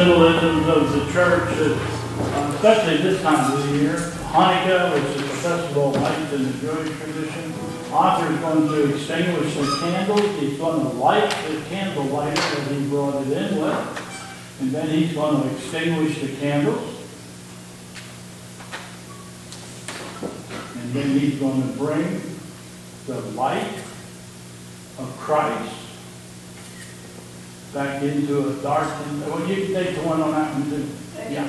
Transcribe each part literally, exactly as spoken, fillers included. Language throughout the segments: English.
symbolisms of the church, that, uh, especially this time of the year. Hanukkah, which is the festival of lights in the Jewish tradition. Author is going to extinguish the candles. He's going to light the candle lighter that he brought it in with. And then he's going to extinguish the candles. And then he's going to bring the light of Christ back into a darkened. Well, you can take the one on that one too. Yeah.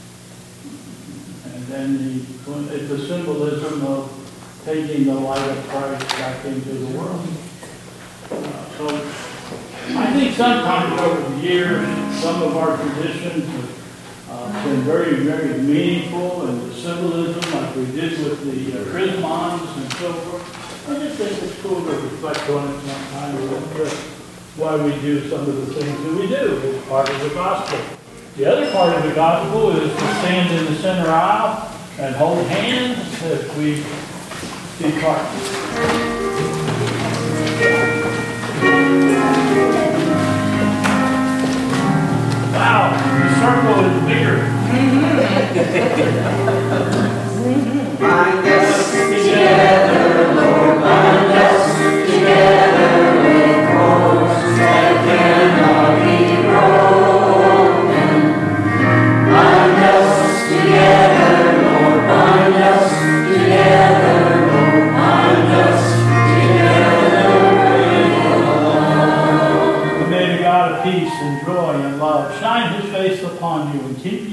And then the, it's a symbolism of taking the light of Christ back into the world. Uh, so I think sometimes over the years, some of our traditions have uh, been very, very meaningful, and the symbolism, like we did with the uh, chrismons and so forth. I just think it's cool to reflect on it sometime, and why we do some of the things that we do. It's part of the gospel. The other part of the gospel is to stand in the center aisle and hold hands as we depart. Wow, the circle is bigger. Bind us together, Lord, bind us together with cords that cannot be broken. Bind us together, Lord, bind us together, Lord, bind us together with love. May the God of peace and joy and love shine his face upon you and keep you